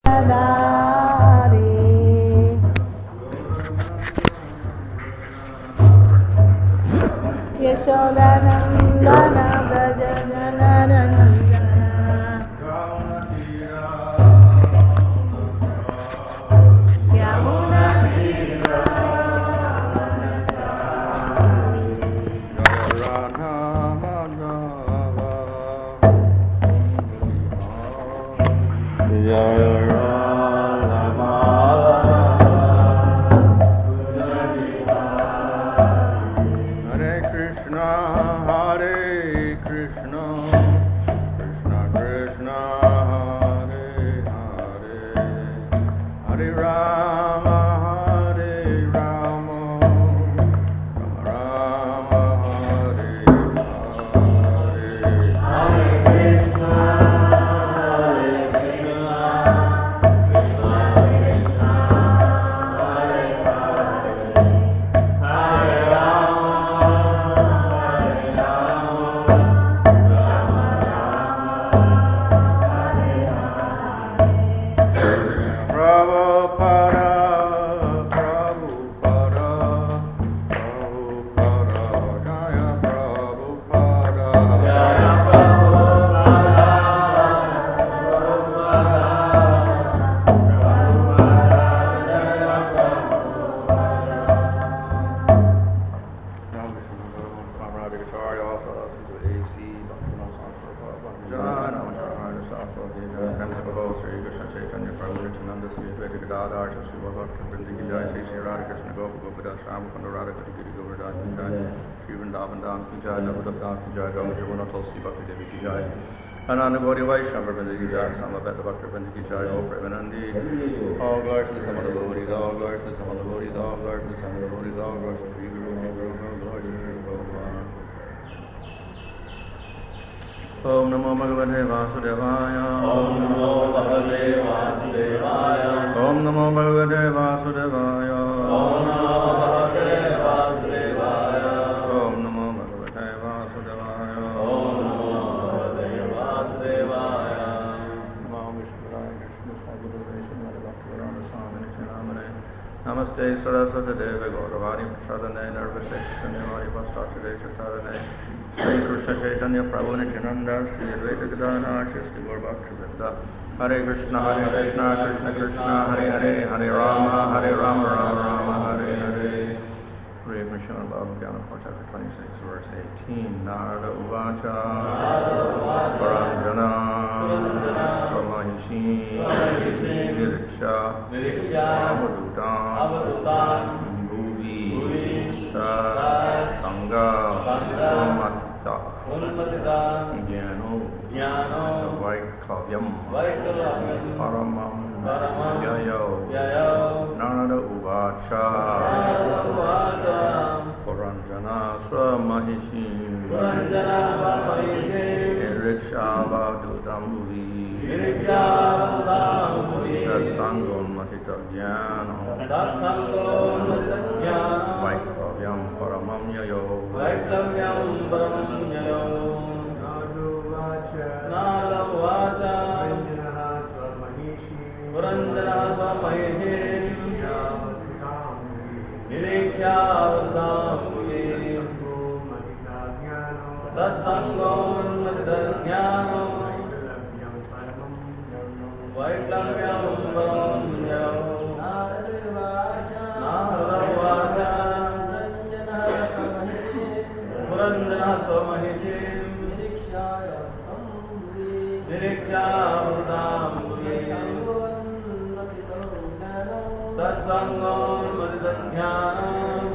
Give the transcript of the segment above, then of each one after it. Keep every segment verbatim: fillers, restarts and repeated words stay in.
Yashodanandana Braja Janarandana Yamuna Tira Anandabodhi Vaishnava Vrinda Jai, Samabeta Bhakta Vrinda Jai, O Premanandi. All glories to the Son of the Bodhis, all glories to the Son of the Bodhis, all glories to the Son of the Bodhis, all glories to the Guru, Guru, Guru, glories to the Guru, Om Namo Bhagavate Vasudevaya. Om Namo Bhagavate Vasudevaya. Om Namo Bhagavate Vasudevaya. Om Namo Bhagavate Vasudevaya. Om Namo Bhagavate Vasudevaya. Om Namo Bhagavate Vasudevaya. Namo Vishnupadaya Krishna Sadgurudesha Bhaktivedanta Swami Nityanamane. Namaste Saraswati Deva Gauravani Prashadane Nirvishesha Sanyamari Pastasudesha Sadane. Shri Krishna Chaitanya Prabhu Nityananda Shri Advaita Gadadhara Shri Sri Gaura Bhaktivedanta. Hare Krishna Hare Krishna Krishna Krishna Hare Hare Hare Rama Hare Rama Rama Rama Hare Hare. Read Srimad Bhagavatam chapter twenty-six verse eighteen. Narada Uvacha Paranjana Swamahishi Niriksha Avadutan Bhuvi Sangha Unmatita Jnano Vaiklavyam Paramam Yayo Narada Uvacha Puranjana Swamahishi Niriksha Avadutam Bhuvi Tatsangon Matita Jnano Vaiklavyam Paramam Yayo Vaiklavyam Paramam Yayo Narada Uvacha Puranjana Swamahishi Niriksha Avadutam Bhuvi Tatsangon Matita Jnano Vaiklavyam Paramam Yayo Narada Uvacha Puranjana Swamahishi Niriksha Avadutam Bhuvi Tatsangon Matita Jnano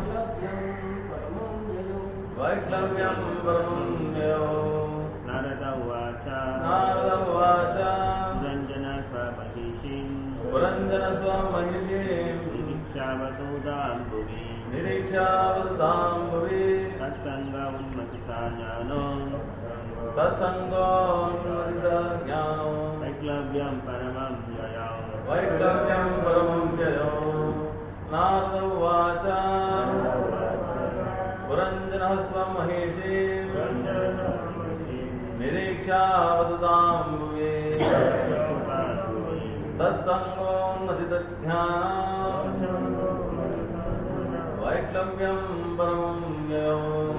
Vaiklavyam Paramam Yayo Narada Uvacha Narada Uvacha Puranjana Swamahishi Puranjana Swamahishi Niriksha Avadutam Bhuvi Niriksha Avadutam Bhuvi Tatsangon Matita Jnano Tatsangon Matita Jnano Vaiklavyam Paramam Yayo Vaiklavyam Paramam Yayo Narada Uvacha Puranjana Swamahishi Niriksha Avadutam Bhuvi Tatsangon Sarangommatitajnana Vaiklavyam Paramam Yayam.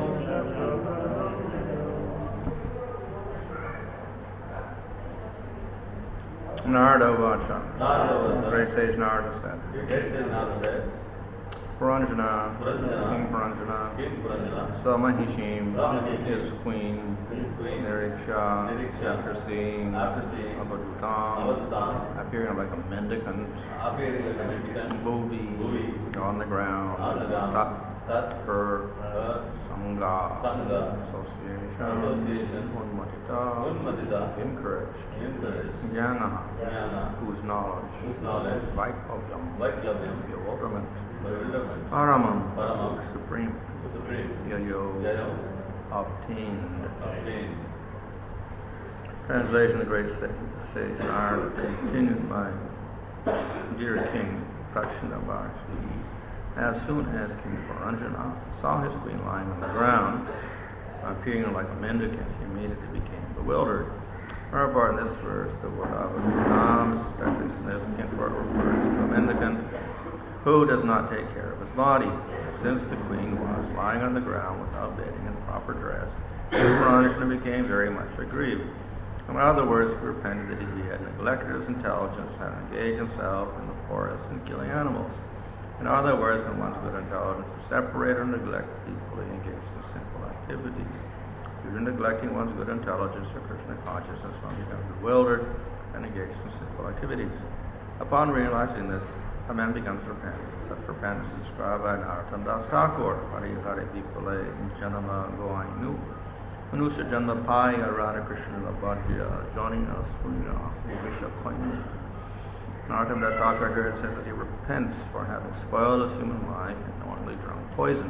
Narada Vacha. Narada Vacha. Great sage Narada said. Great sage Narada said. Puranjana, King Puranjana, Samahishim, his queen, Niriksha, after seeing Avadutam, appearing like a mendicant, Bodhi, on the ground, Tat, her, Sangha, association, Unmatita, encouraged, Jnana, whose knowledge, Vaiklavyam, bewilderment, Paramam, Paramam, supreme, supreme, Yayo, Yayo, obtained. obtained. Translation: The great sage Narada continued by dear King Prachinavarshi. As soon as King Puranjana saw his queen lying on the ground, appearing like a mendicant, he immediately became bewildered. Wherefore, in this verse, the word Avadutam is especially significant, for it refers to a mendicant who does not take care of his body. Since the queen was lying on the ground without bedding and proper dress, Puranjana became very much aggrieved. In other words, he repented that he had neglected his intelligence and engaged himself in the forest and killing animals. In other words, when one's good intelligence is separated or neglected, equally engaged in sinful activities. Due to neglecting one's good intelligence or Krishna consciousness, one becomes bewildered and engaged in sinful activities. Upon realizing this, a man becomes repentant. Such repentance is described by Narottam Das Thakur, Hari Hari Vipale Janama Goainu, Manusha Janma Paya Radha Krishna Labhadya, Janina Surya, Visha Koinu. Narottam Das Thakur here says that he repents for having spoiled his human life and knowingly drunk poison.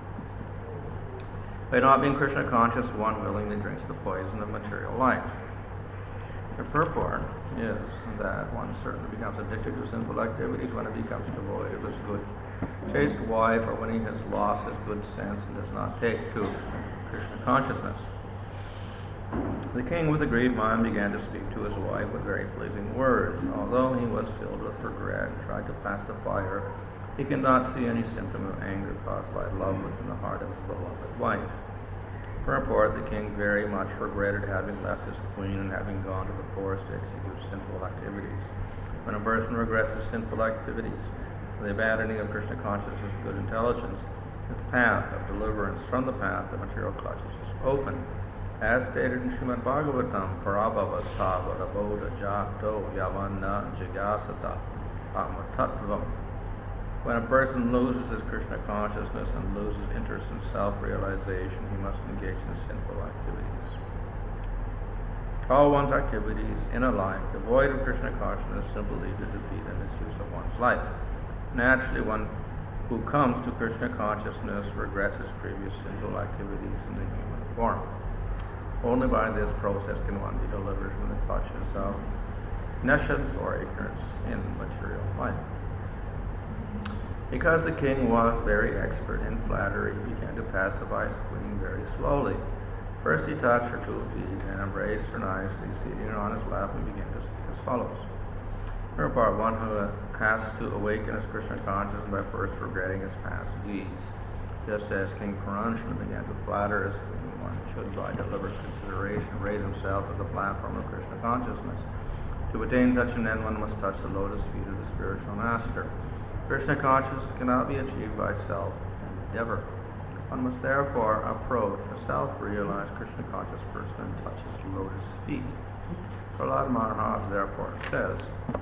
By not being Krishna conscious, one willingly drinks the poison of material life. The purport is that one certainly becomes addicted to sinful activities when he becomes devoid of his good chaste wife, or when he has lost his good sense and does not take to Krishna consciousness. The king, with a grieved mind, began to speak to his wife with very pleasing words. Although he was filled with regret and tried to pacify her, he could not see any symptom of anger caused by love within the heart of his beloved wife. Purport: the king very much regretted having left his queen and having gone to the forest to execute sinful activities. When a person regrets his sinful activities, the abandoning of Krishna consciousness and good intelligence, the path of deliverance from the path of material clutches is open. As stated in Srimad Bhagavatam, Parabhavastha Vadabodha Jato Yavana Jigasata Atmatattvam. When a person loses his Krishna consciousness and loses interest in self-realization, he must engage in sinful activities. All one's activities in a life devoid of Krishna consciousness simply lead to defeat and misuse of one's life. Naturally, one who comes to Krishna consciousness regrets his previous sinful activities in the human form. Only by this process can one be delivered from the clutches of nescience or ignorance in material life. Because the king was very expert in flattery, he began to pacify his queen very slowly. First he touched her two feet and embraced her nicely, seating her on his lap, and began to speak as follows. Wherefore, one who has to awaken his Krishna consciousness by first regretting his past deeds. Just as King Puranjana began to flatter his queen, one should, by deliberate consideration, raise himself to the platform of Krishna consciousness. To attain such an end, one must touch the lotus feet of the spiritual master. Krishna consciousness cannot be achieved by self-endeavor. One must therefore approach a self-realized Krishna conscious person and touch his lotus feet. Prahlad Maharaj therefore says,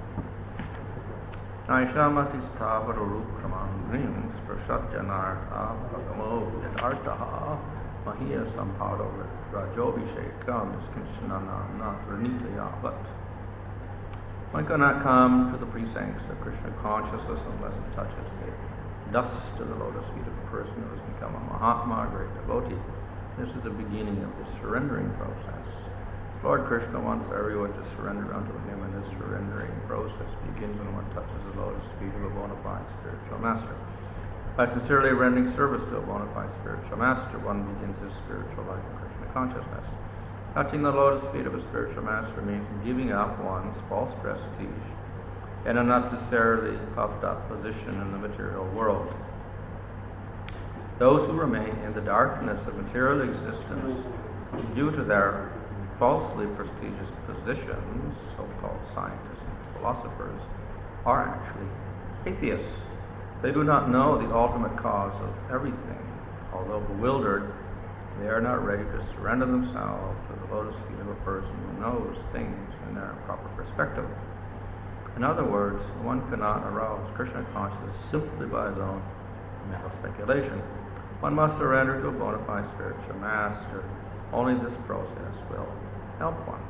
Naishamati sthavarurukramam grim sprashatjanartha bhagamo yadartaha mahiya sampado rajobhishekam diskinchanana natranitayavat. One cannot come to the precincts of Krishna consciousness unless it touches the dust of the lotus feet of a person who has become a Mahatma, a great devotee. This is the beginning of the surrendering process. Lord Krishna wants everyone to surrender unto him, and this surrendering process begins when one touches the lotus feet of a bona fide spiritual master. By sincerely rendering service to a bona fide spiritual master, one begins his spiritual life in Krishna consciousness. Touching the lotus feet of a spiritual master means giving up one's false prestige an unnecessarily puffed up position in the material world. Those who remain in the darkness of material existence due to their falsely prestigious positions, so-called scientists and philosophers, are actually atheists. They do not know the ultimate cause of everything. Although bewildered, they are not ready to surrender themselves to the lotus feet of a person who knows things in their proper perspective. In other words, one cannot arouse Krishna consciousness simply by his own mental speculation. One must surrender to a bona fide spiritual master. Only this process will help one.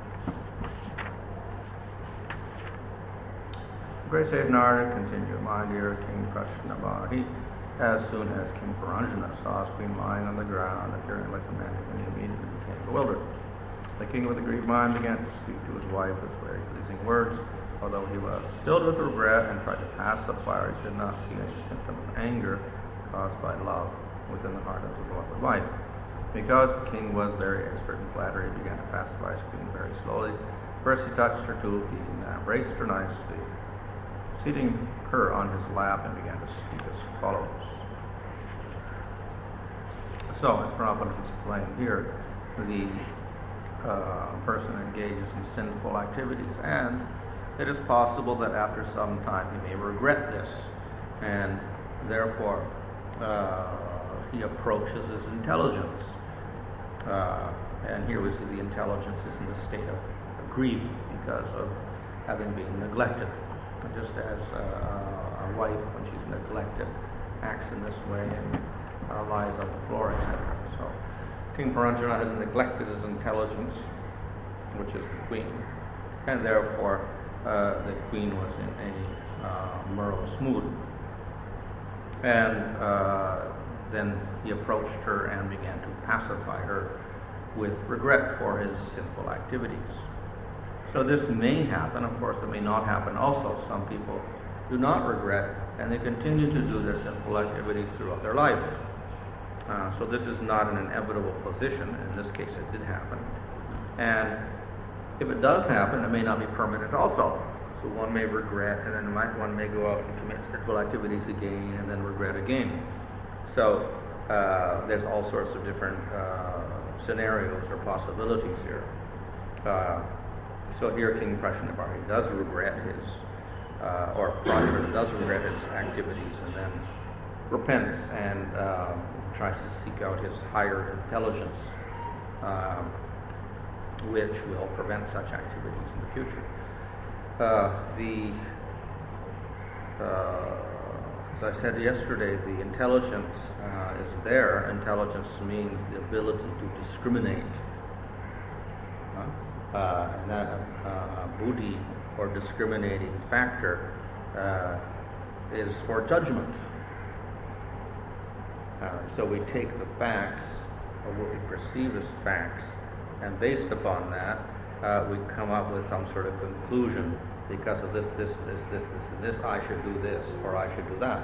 Great Sage Narada continued, "My dear King Prashnavahi, as soon as King Paranjana saw his queen lying on the ground, appearing like a man, he immediately became bewildered. The king with a grieved mind began to speak to his wife with very pleasing words. Although he was filled with regret and tried to pacify her, he did not see any symptom of anger caused by love within the heart of his beloved wife. Because the king was very expert in flattery, he began to pacify his queen very slowly. First he touched her two feet and then embraced her nicely, seating her on his lap, and began to speak as follows." So, as Prabhupada has explained here, the uh, person engages in sinful activities, and it is possible that after some time he may regret this, and therefore uh, he approaches his intelligence. Uh, and here we see the intelligence is in the state of grief because of having been neglected. Just as uh, a wife, when she's neglected, acts in this way and uh, lies on the floor, et cetera. So King Paranjana had neglected his intelligence, which is the queen, and therefore uh, the queen was in a uh, morose mood. And uh, then he approached her and began to pacify her with regret for his sinful activities. So this may happen. Of course, it may not happen also. Some people do not regret, and they continue to do their sinful activities throughout their life. Uh, so this is not an inevitable position. In this case, it did happen. And if it does happen, it may not be permanent also. So one may regret, and then one may go out and commit sinful activities again, and then regret again. So uh, there's all sorts of different uh, scenarios or possibilities here. Uh, So here King Prashnavahi does regret his, uh, or Prashnavahi does regret his activities, and then repents and uh, tries to seek out his higher intelligence, uh, which will prevent such activities in the future. Uh, the, uh, as I said yesterday, the intelligence uh, is there. Intelligence means the ability to discriminate. Uh, Uh, and that uh, buddhi, or discriminating factor, uh, is for judgment. Uh, so we take the facts, or what we perceive as facts, and based upon that, uh, we come up with some sort of conclusion. Because of this, this, this, this, this, and this, I should do this, or I should do that.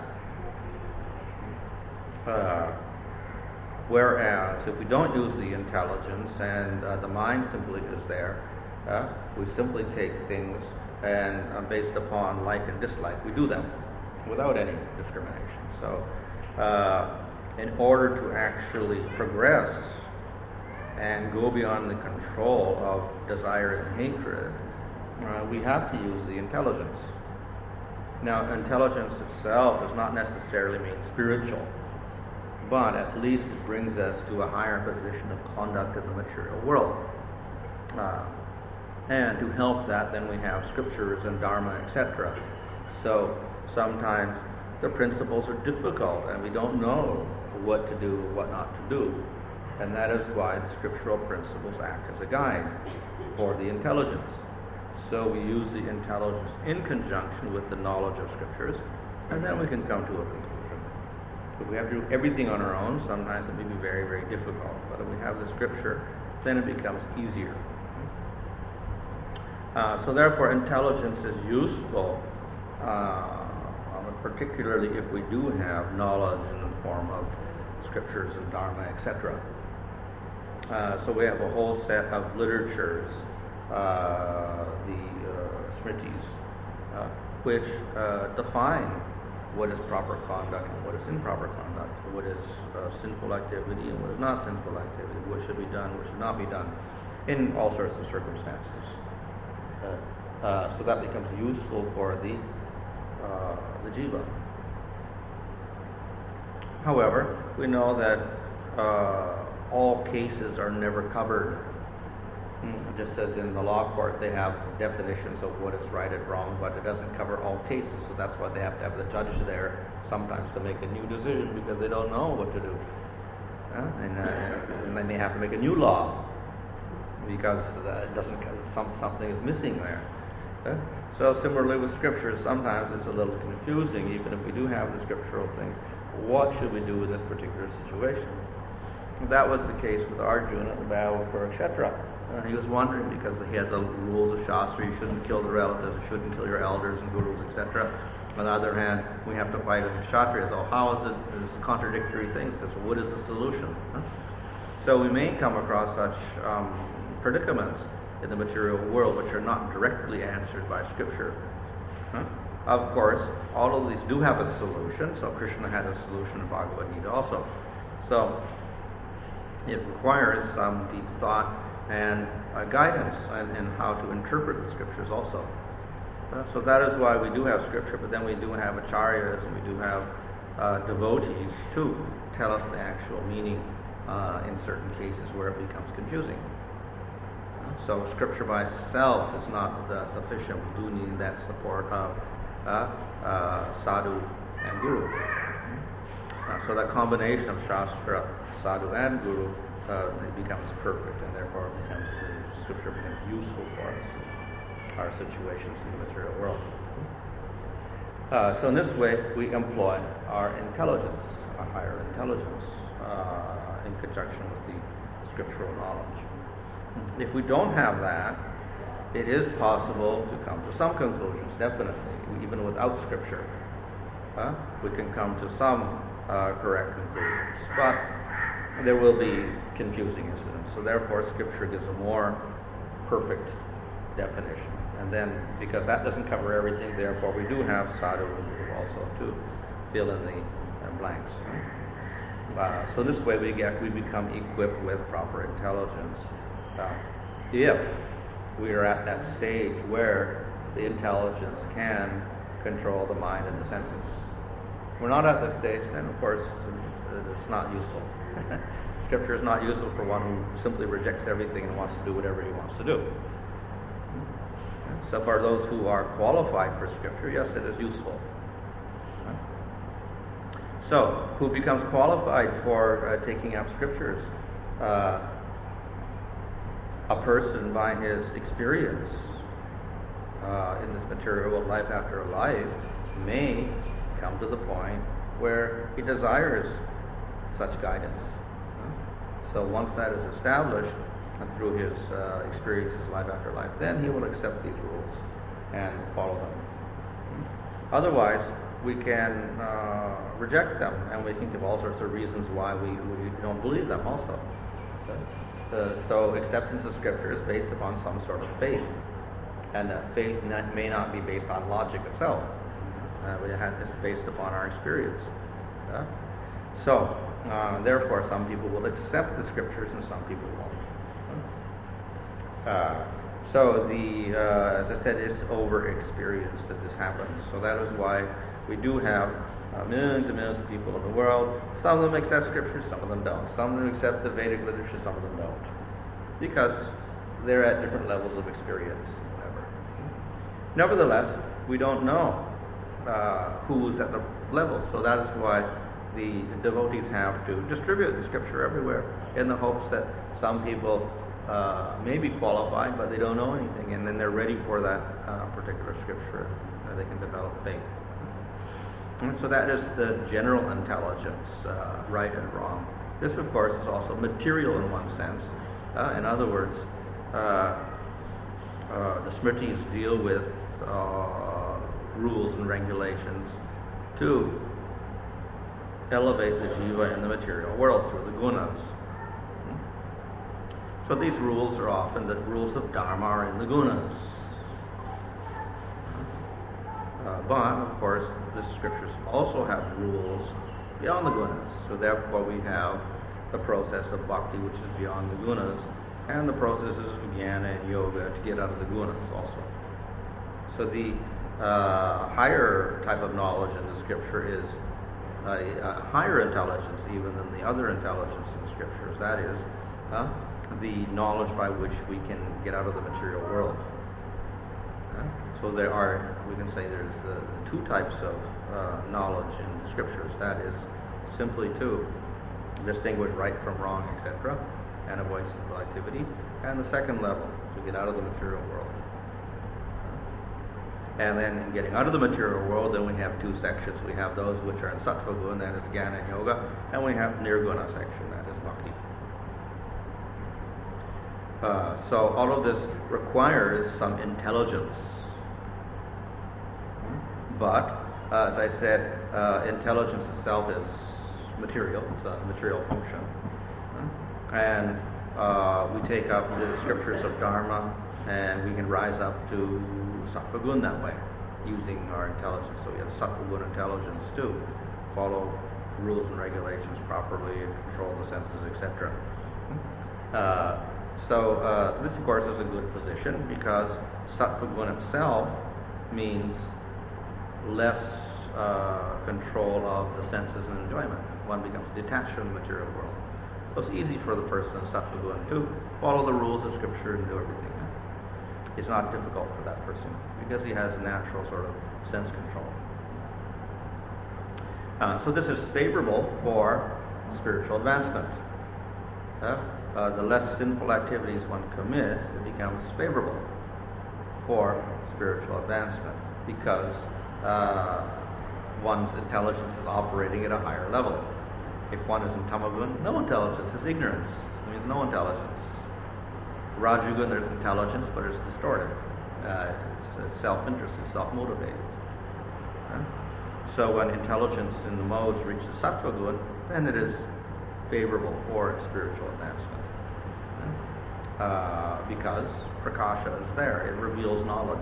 Uh, Whereas, if we don't use the intelligence and uh, the mind simply is there, uh, we simply take things and uh, based upon like and dislike, we do them without any discrimination. So, uh, in order to actually progress and go beyond the control of desire and hatred, uh, we have to use the intelligence. Now, intelligence itself does not necessarily mean spiritual, but at least it brings us to a higher position of conduct in the material world. Uh, and to help that, then we have scriptures and dharma, et cetera. So sometimes the principles are difficult, and we don't know what to do or what not to do. And that is why the scriptural principles act as a guide for the intelligence. So we use the intelligence in conjunction with the knowledge of scriptures, and then we can come to a conclusion. If we have to do everything on our own, sometimes it may be very, very difficult. But if we have the scripture, then it becomes easier. Uh, so therefore, intelligence is useful, uh, particularly if we do have knowledge in the form of scriptures and dharma, et cetera. Uh, so we have a whole set of literatures, uh, the uh, smritis, uh, which uh, define what is proper conduct and what is improper conduct, what is uh, sinful activity and what is not sinful activity, what should be done, what should not be done, in all sorts of circumstances. Uh, uh, so that becomes useful for the uh, the jiva. However, we know that uh, all cases are never covered. Mm, just as in the law court, they have definitions of what is right and wrong, but it doesn't cover all cases. So that's why they have to have the judge there sometimes to make a new decision because they don't know what to do, uh, and, uh, and they may have to make a new law because uh, it doesn't some something is missing there. Uh, so similarly with scriptures, sometimes it's a little confusing, even if we do have the scriptural things. What should we do in this particular situation? That was the case with Arjuna at the battle of Kurukshetra. Uh, he was wondering because he had the rules of Shastra, you shouldn't kill the relatives, you shouldn't kill your elders and gurus, et cetera. On the other hand, we have to fight as Kshatriyas. So how is it? It's contradictory things. So what is the solution? Huh? So we may come across such um, predicaments in the material world which are not directly answered by Scripture. Huh? Of course, all of these do have a solution. So Krishna had a solution in Bhagavad Gita also. So it requires some deep thought and uh, guidance in, in how to interpret the scriptures also. Uh, so that is why we do have scripture, but then we do have acharyas and we do have uh, devotees to tell us the actual meaning uh, in certain cases where it becomes confusing. Uh, so scripture by itself is not uh, sufficient. We do need that support of uh, uh, sadhu and guru. Uh, so that combination of shastra, sadhu and guru Uh, it becomes perfect, and therefore it becomes, the scripture becomes useful for us in our situations in the material world. Uh, so in this way, we employ our intelligence, our higher intelligence, uh, in conjunction with the scriptural knowledge. If we don't have that, it is possible to come to some conclusions, definitely, even without scripture. Uh, we can come to some uh, correct conclusions, but there will be confusing incidents. So therefore, Scripture gives a more perfect definition. And then, because that doesn't cover everything, therefore we do have sadhu and guru also to fill in the uh, blanks. Uh, so this way we get we become equipped with proper intelligence. Uh, if we are at that stage where the intelligence can control the mind and the senses. We're not at that stage, then of course it's not useful. Scripture is not useful for one who simply rejects everything and wants to do whatever he wants to do. So for those who are qualified for Scripture, yes, it is useful. So, who becomes qualified for uh, taking up Scriptures? Uh, a person by his experience uh, in this material world, life after life, may come to the point where he desires such guidance. So once that is established uh, through his uh, experiences life after life, then he will accept these rules and follow them. Otherwise, we can uh, reject them, and we can give all sorts of reasons why we, we don't believe them also. Uh, so acceptance of Scripture is based upon some sort of faith, and that faith not, may not be based on logic itself. Uh, it's based upon our experience. Uh, so, Uh, therefore, some people will accept the Scriptures and some people won't. Uh, so, the uh, as I said, it's over experience that this happens. So that is why we do have uh, millions and millions of people in the world. Some of them accept Scriptures, some of them don't. Some of them accept the Vedic literature, some of them don't, because they're at different levels of experience. Whatever. Nevertheless, we don't know uh, who's at the level. So that is why the devotees have to distribute the Scripture everywhere in the hopes that some people uh, may be qualified, but they don't know anything, and then they're ready for that uh, particular Scripture, and they can develop faith. And so that is the general intelligence, uh, right and wrong. This, of course, is also material in one sense. Uh, in other words, uh, uh, the Smritis deal with uh, rules and regulations to elevate the jiva in the material world through the gunas. So these rules are often the rules of dharma are in the gunas. Uh, but of course the scriptures also have rules beyond the gunas. So therefore we have the process of bhakti, which is beyond the gunas, and the processes of jnana and yoga to get out of the gunas also. So the uh, higher type of knowledge in the scripture is a, a higher intelligence even than the other intelligence in the scriptures. That is uh, the knowledge by which we can get out of the material world. Uh, so there are, we can say there's uh, two types of uh, knowledge in the scriptures. That is simply to distinguish right from wrong, et cetera, and avoid sinful activity. And the second level, to get out of the material world. And then in getting out of the material world, then we have two sections. We have those which are in Sattva Guna, that is Jnana and Yoga, and we have Nirguna section, that is Bhakti. Uh, so all of this requires some intelligence. But, uh, as I said, uh, intelligence itself is material. It's a material function. And uh, we take up the scriptures of Dharma, and we can rise up to Sattva Guna that way, using our intelligence. So we have Sattva Guna intelligence to follow rules and regulations properly, control the senses, et cetera. Uh, so uh, this, of course, is a good position because Sattva Guna itself means less uh, control of the senses and enjoyment. One becomes detached from the material world. So it's easy for the person in Sattva Guna to follow the rules of Scripture and do everything. It's not difficult for that person because he has natural sort of sense control. Uh, so this is favorable for spiritual advancement. Uh, uh, the less sinful activities one commits, it becomes favorable for spiritual advancement because uh, one's intelligence is operating at a higher level. If one is in Tamagun, no intelligence is ignorance. It means no intelligence. Rajagun, there's intelligence, but it's distorted. Uh, it's self-interested, self-motivated. Right? So when intelligence in the modes reaches Sattva Guna, then it is favorable for spiritual advancement. Right? Uh, because Prakasha is there, it reveals knowledge.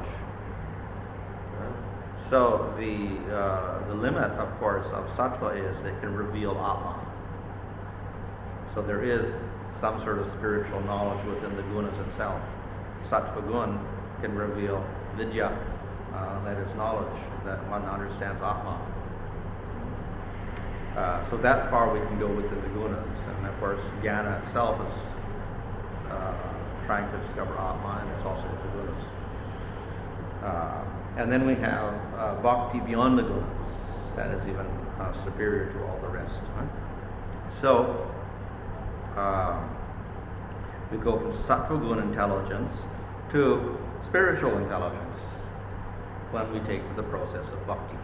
Right? So the uh, the limit, of course, of Sattva is they can reveal Atma. So there is some sort of spiritual knowledge within the gunas itself. Sattva Guna can reveal vidya, uh, that is knowledge, that one understands Atma. Uh, so that far we can go within the gunas. And of course, Jnana itself is uh, trying to discover Atma, and it's also with the gunas. Uh, and then we have uh, Bhakti beyond the gunas. That is even uh, superior to all the rest. Right? So, Uh, we go from Sattva Guna intelligence to spiritual intelligence when we take the process of bhakti.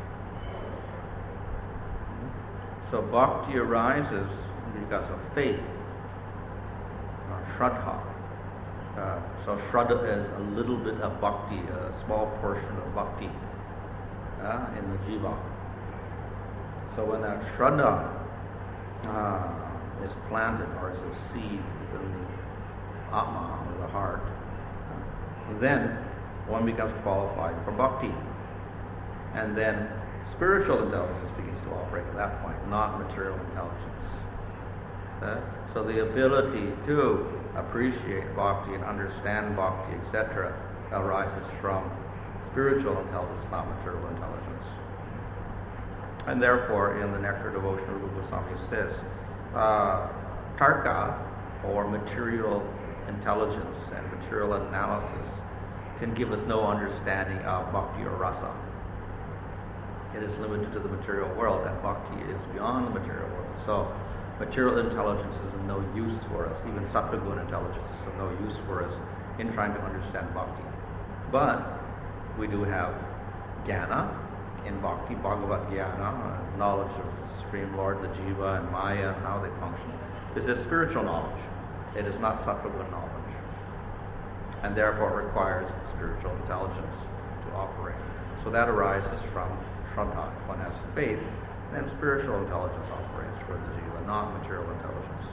So bhakti arises because of faith, or shraddha. Uh, so shraddha is a little bit of bhakti, a small portion of bhakti uh, in the jiva. So when that shraddha uh, is planted, or is a seed within the Atma, or the heart, then one becomes qualified for bhakti. And then spiritual intelligence begins to operate at that point, not material intelligence. Uh, so the ability to appreciate bhakti and understand bhakti, et cetera, arises from spiritual intelligence, not material intelligence. And therefore, in the Nectar Devotion, Rupa Goswami says, Uh, tarka, or material intelligence and material analysis, can give us no understanding of bhakti or rasa. It is limited to the material world, and bhakti is beyond the material world. So material intelligence is of no use for us. Even Sattva Guna intelligence is of no use for us in trying to understand bhakti. But we do have jnana in bhakti, Bhagavat jnana, knowledge of Supreme Lord, the jiva, and maya, and how they function. This is spiritual knowledge. It is not Sattva Guna knowledge. And therefore it requires spiritual intelligence to operate. So that arises from shraddha. If one has faith, then spiritual intelligence operates for the jiva, not material intelligence.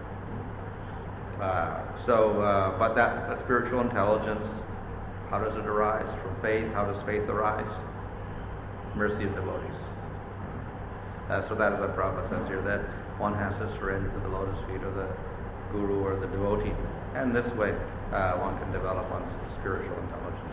Uh, so, uh, but that, that spiritual intelligence, how does it arise? From faith. How does faith arise? mercy of devotees. Uh, so that is what Prabhupada says here, that one has to surrender to the lotus feet of the guru or the devotee. And this way, uh, one can develop one's spiritual intelligence.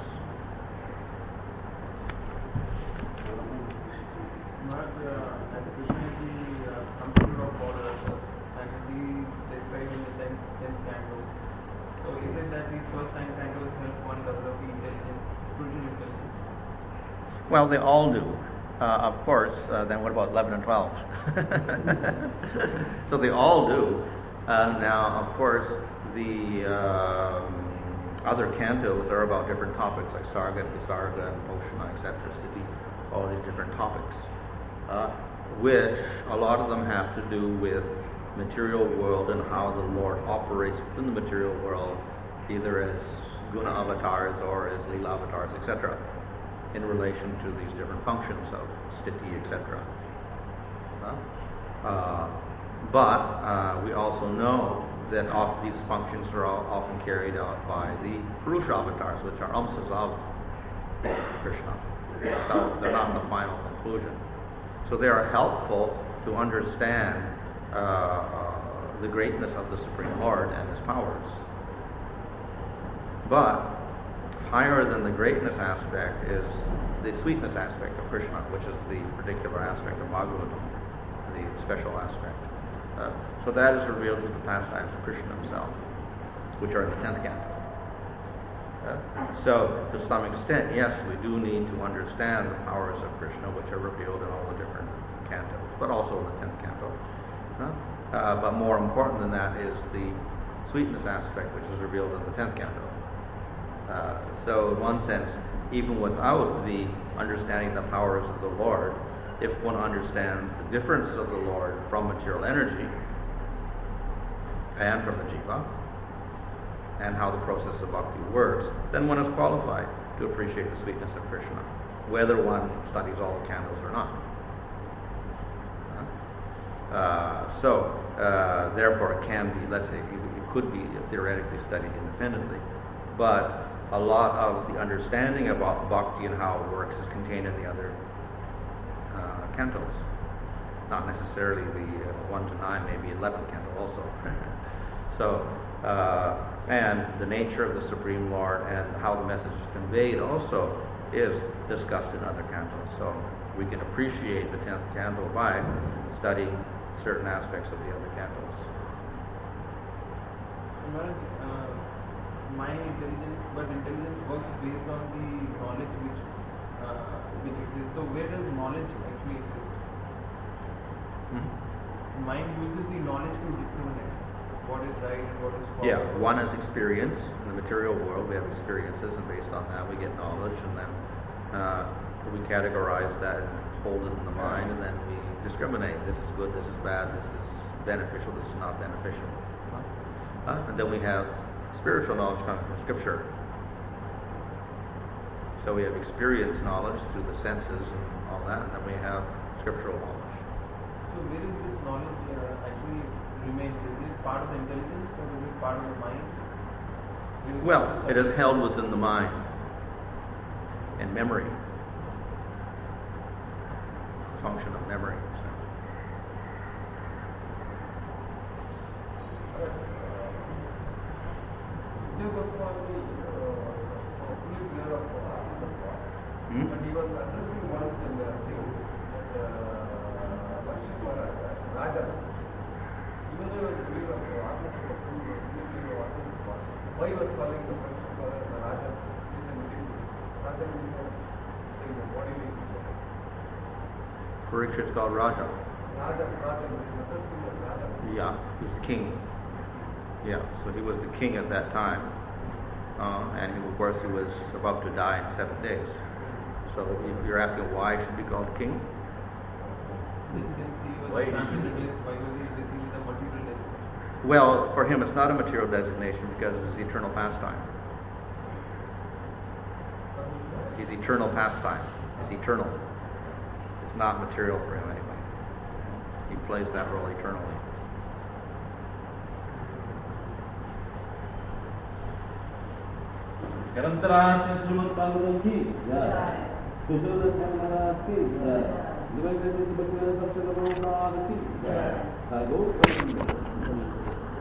Maharaj, uh, as Krishna is the uh, something of all others, and he is described in the tenth, tenth canto. So is it that the first nine cantos help one develop the intelligence, spiritual intelligence? Well, they all do. Uh, of course, uh, then what about eleven and twelve? So they all do. Uh, now, of course, the um, other cantos are about different topics, like Sarga, Visarga, and Poshana, et cetera, Sthiti, all these different topics, uh, which a lot of them have to do with material world and how the Lord operates within the material world, either as guna avatars or as lila avatars, et cetera, in relation to these different functions of sthiti, et cetera. Uh, uh, but uh, we also know that off, these functions are all often carried out by the Purusha avatars, which are amsas of Krishna. So they're not in the final conclusion. So they are helpful to understand uh, uh, the greatness of the Supreme Lord and His powers. But higher than the greatness aspect is the sweetness aspect of Krishna, which is the particular aspect of Bhagavatam, the special aspect. Uh, so that is revealed through the pastimes of Krishna himself, which are in the tenth canto. Uh, so, to some extent, yes, we do need to understand the powers of Krishna, which are revealed in all the different cantos, but also in the tenth canto. Uh, uh, but more important than that is the sweetness aspect, which is revealed in the tenth canto. Uh, so, in one sense, even without the understanding the powers of the Lord, if one understands the difference of the Lord from material energy and from the jiva, and how the process of bhakti works, then one is qualified to appreciate the sweetness of Krishna, whether one studies all the cantos or not. Uh, so, uh, therefore, it can be, let's say, it could be theoretically studied independently, but a lot of the understanding about bhakti and how it works is contained in the other uh, cantos, not necessarily the uh, one to nine, maybe eleventh canto also. So, uh, and the nature of the Supreme Lord and how the message is conveyed also is discussed in other cantos. So we can appreciate the tenth canto by studying certain aspects of the other cantos. Maharaj, uh, mind intelligence, but intelligence works based on the knowledge which uh, which exists. So where does knowledge actually exist? Mm-hmm. Mind uses the knowledge to discriminate what is right and what is false. Yeah, one is experience. In the material world, we have experiences, and based on that, we get knowledge, and then uh, we categorize that and hold it in the mind, and then we discriminate. This is good, this is bad, this is beneficial, this is not beneficial. Uh, and then we have spiritual knowledge coming from Scripture. So we have experience knowledge through the senses and all that, and then we have scriptural knowledge. So where is this knowledge uh, actually remain? Is it part of the intelligence or is it part of the mind? Well, it is held within the mind and memory. Function of memory. So. Hmm? But he was addressing once in the thing that uh, Lakshmi Maharaj as Raja, even though he was a believer of Atma, why he was calling the Lakshmi Maharaj the Raja? He is a material. Raja means a body means. Parikshit's called Raja. Raja, Raja, addressing as Raja. Yeah, he's the king. Yeah, so he was the king at that time. Uh, and he, of course he was about to die in seven days. So if you're asking why should be called king? Since he was Why? transcendentalist, why was he receiving the material designation? Well, for him it's not a material designation because it's eternal pastime. He's eternal pastime. It's eternal. It's not material for him anyway. He plays that role eternally. Kerantara Srimad Bhagavatam ki jai. Yashoda Maharaj ki jai. Divine Bhakti Bhakti Saraswati Prabhupada ki jai. Go.